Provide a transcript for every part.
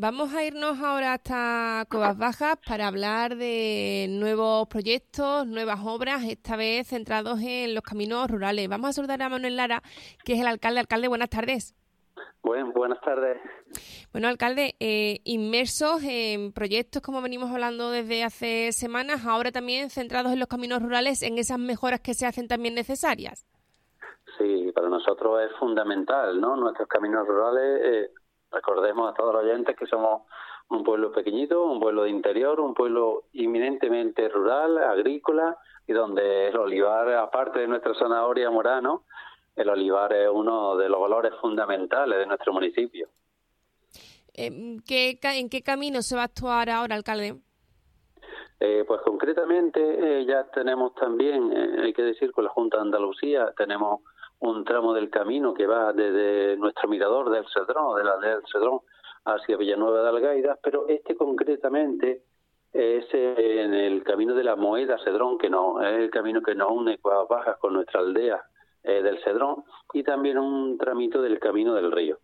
Vamos a irnos ahora hasta Cuevas Bajas para hablar de nuevos proyectos, nuevas obras, esta vez centrados en los caminos rurales. Vamos a saludar a Manuel Lara, que es el alcalde. Alcalde, buenas tardes. Buenas tardes. Bueno, alcalde, inmersos en proyectos, como venimos hablando desde hace semanas, ahora también centrados en los caminos rurales, en esas mejoras que se hacen también necesarias. Sí, para nosotros es fundamental, ¿no? Nuestros caminos rurales, recordemos a todos los oyentes que somos un pueblo pequeñito, un pueblo de interior, un pueblo eminentemente rural, agrícola, y donde el olivar, aparte de nuestra zanahoria morano, el olivar es uno de los valores fundamentales de nuestro municipio. ¿En qué camino se va a actuar ahora, alcalde? Pues concretamente ya tenemos también, hay que decir, con la Junta de Andalucía, tenemos un tramo del camino que va desde nuestro mirador del Cedrón, de la aldea del Cedrón, hacia Villanueva de Algaida, pero concretamente es en el camino de la Moeda Cedrón, que no es el camino que nos une Cuevas Bajas con nuestra aldea del Cedrón, y también un tramito del Camino del Río.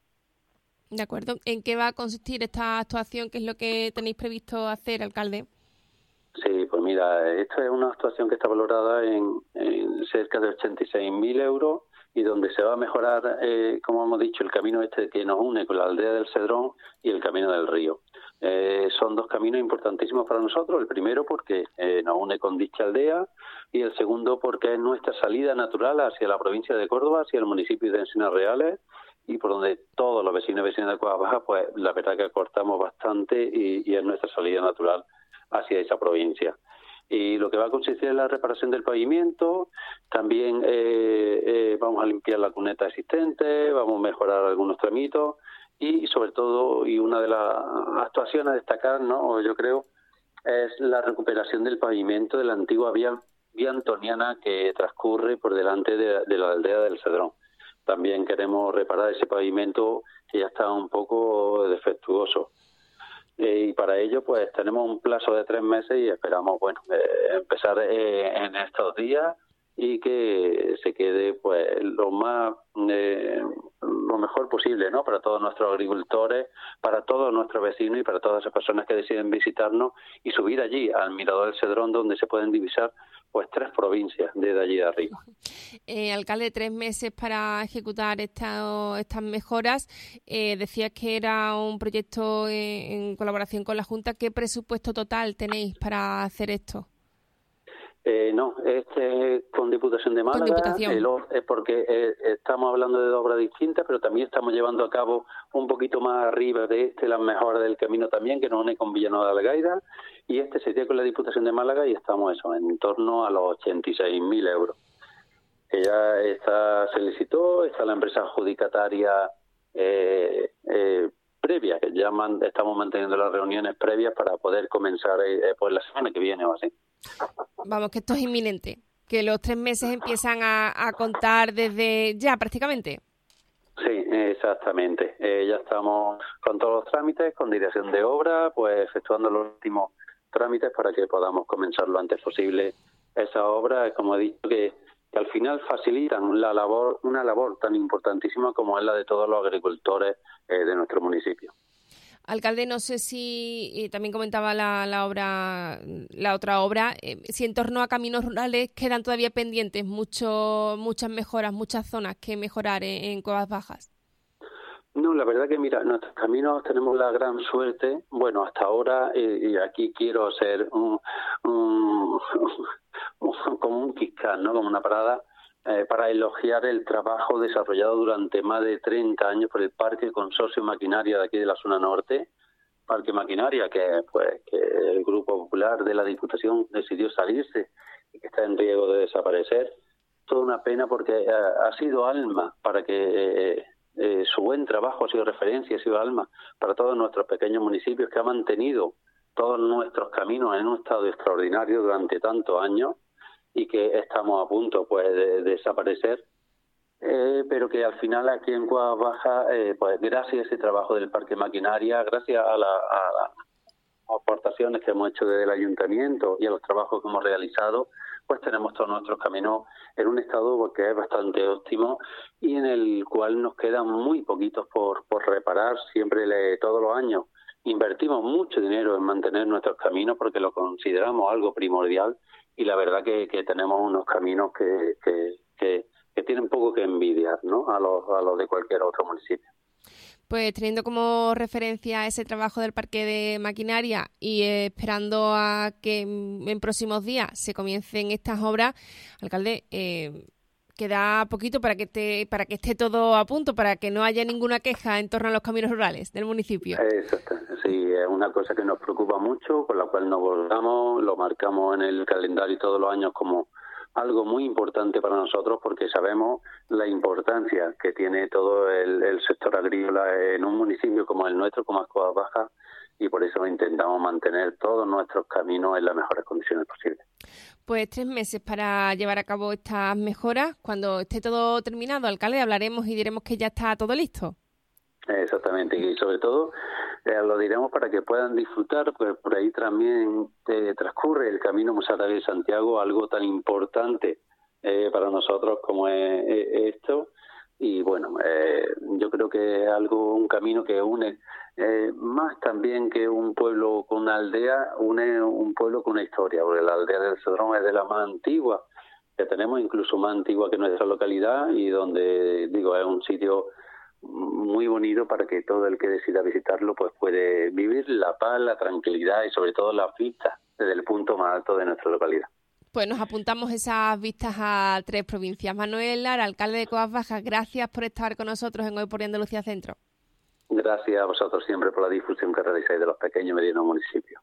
De acuerdo. ¿En qué va a consistir esta actuación? ¿Qué es lo que tenéis previsto hacer, alcalde? Sí, pues mira, esta es una actuación que está valorada en cerca de 86.000 euros y donde se va a mejorar, como hemos dicho, el camino este que nos une con la aldea del Cedrón y el Camino del Río. Son dos caminos importantísimos para nosotros. El primero porque nos une con dicha aldea y el segundo porque es nuestra salida natural hacia la provincia de Córdoba, hacia el municipio de Encinas Reales, y por donde todos los vecinos y vecinas de Cuevas Bajas, pues la verdad que cortamos bastante y es nuestra salida natural hacia esa provincia. Y lo que va a consistir en la reparación del pavimento, también vamos a limpiar la cuneta existente, vamos a mejorar algunos tramitos y sobre todo, y una de las actuaciones a destacar, ¿no?, yo creo, es la recuperación del pavimento de la antigua vía antoniana que transcurre por delante de la aldea del Cedrón. También queremos reparar ese pavimento que ya está un poco defectuoso. Y para ello pues tenemos un plazo de 3 meses y esperamos empezar en estos días y que se quede pues lo mejor posible, ¿no?, para todos nuestros agricultores, para todos nuestros vecinos y para todas esas personas que deciden visitarnos y subir allí al Mirador del Cedrón, donde se pueden divisar pues 3 provincias desde allí de arriba. Alcalde, 3 meses para ejecutar estas mejoras. Decías que era un proyecto en colaboración con la Junta. ¿Qué presupuesto total tenéis para hacer esto? No, con Diputación de Málaga, porque estamos hablando de 2 obras distintas, pero también estamos llevando a cabo un poquito más arriba de las mejoras del camino también, que nos une con Villanueva de Algaida, y sería con la Diputación de Málaga y estamos en torno a los 86.000 euros. Ya se licitó, está la empresa adjudicataria previa, que ya estamos manteniendo las reuniones previas para poder comenzar pues la semana que viene o así. Vamos, que esto es inminente, que los 3 meses empiezan a contar desde ya prácticamente. Sí, exactamente. Ya estamos con todos los trámites, con dirección de obra, pues efectuando los últimos trámites para que podamos comenzar lo antes posible esa obra, como he dicho, que al final facilitan una labor tan importantísima como es la de todos los agricultores de nuestro municipio. Alcalde, no sé si también comentaba la otra obra, si en torno a caminos rurales quedan todavía pendientes muchas mejoras, muchas zonas que mejorar en Cuevas Bajas. No, la verdad que mira, nuestros caminos tenemos la gran suerte, bueno, hasta ahora, y aquí quiero hacer como un quiscán, ¿no?, como una parada, para elogiar el trabajo desarrollado durante más de 30 años por el Parque Consorcio Maquinaria de aquí de la zona norte. Parque Maquinaria, que el Grupo Popular de la Diputación decidió salirse y que está en riesgo de desaparecer. Toda una pena porque ha sido alma para que su buen trabajo ha sido referencia, ha sido alma para todos nuestros pequeños municipios, que ha mantenido todos nuestros caminos en un estado extraordinario durante tantos años y que estamos a punto pues de desaparecer, pero que al final aquí en Cuevas Bajas, pues gracias a ese trabajo del Parque Maquinaria, gracias a las aportaciones que hemos hecho desde el Ayuntamiento y a los trabajos que hemos realizado, pues tenemos todos nuestros caminos en un estado que es bastante óptimo y en el cual nos quedan muy poquitos por reparar. Todos los años invertimos mucho dinero en mantener nuestros caminos porque lo consideramos algo primordial y la verdad que tenemos unos caminos que tienen poco que envidiar, ¿no?, a los de cualquier otro municipio. Pues teniendo como referencia ese trabajo del parque de maquinaria y esperando a que en próximos días se comiencen estas obras, alcalde, queda poquito para que esté todo a punto, para que no haya ninguna queja en torno a los caminos rurales del municipio. Exacto, sí, es una cosa que nos preocupa mucho, con la cual nos volcamos, lo marcamos en el calendario todos los años como algo muy importante para nosotros porque sabemos la importancia que tiene todo el sector agrícola en un municipio como el nuestro, como Ascua Baja, y por eso intentamos mantener todos nuestros caminos en las mejores condiciones posibles. Pues 3 meses para llevar a cabo estas mejoras. Cuando esté todo terminado, alcalde, hablaremos y diremos que ya está todo listo. Exactamente, y sobre todo lo diremos para que puedan disfrutar, pues por ahí también transcurre el Camino Mozárabe de Santiago, algo tan importante para nosotros como es esto, y bueno, yo creo que es un camino que une más también que un pueblo con una aldea, une un pueblo con una historia, porque la aldea del Cedrón es de la más antigua que tenemos, incluso más antigua que nuestra localidad, y donde, es un sitio muy bonito para que todo el que decida visitarlo pues puede vivir la paz, la tranquilidad y sobre todo las vistas desde el punto más alto de nuestra localidad. Pues nos apuntamos esas vistas a 3 provincias. Manuel Lara, alcalde de Coas Bajas, gracias por estar con nosotros en Hoy por Andalucía Centro. Gracias a vosotros siempre por la difusión que realizáis de los pequeños y medianos municipios.